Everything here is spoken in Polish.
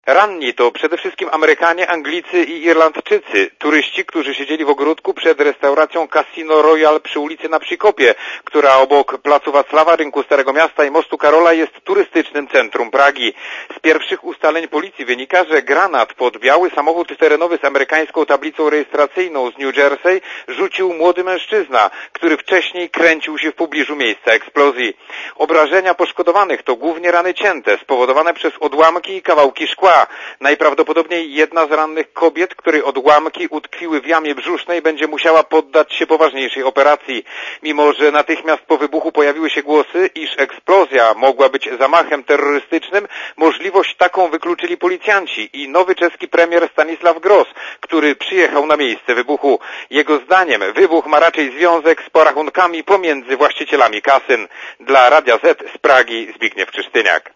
Ranni to przede wszystkim Amerykanie, Anglicy i Irlandczycy, turyści, którzy siedzieli w ogródku przed restauracją Casino Royal przy ulicy na Przykopie, która obok placu Wacława, rynku Starego Miasta i mostu Karola jest turystycznym centrum Pragi. Z pierwszych ustaleń policji wynika, że granat pod biały samochód terenowy z amerykańską tablicą rejestracyjną z New Jersey rzucił młody mężczyzna, który wcześniej kręcił się w pobliżu miejsca eksplozji. Obrażenia poszkodowanych to głównie rany cięte, spowodowane przez odłamki i kawałki szkła. Najprawdopodobniej jedna z rannych kobiet, której odłamki utkwiły w jamie brzusznej, będzie musiała poddać się poważniejszej operacji. Mimo że natychmiast po wybuchu pojawiły się głosy, iż eksplozja mogła być zamachem terrorystycznym, możliwość taką wykluczyli policjanci i nowy czeski premier Stanisław Gross, który przyjechał na miejsce wybuchu. Jego zdaniem wybuch ma raczej związek z porachunkami pomiędzy właścicielami kasyn. Dla Radia Z z Pragi Zbigniew Czysztyniak.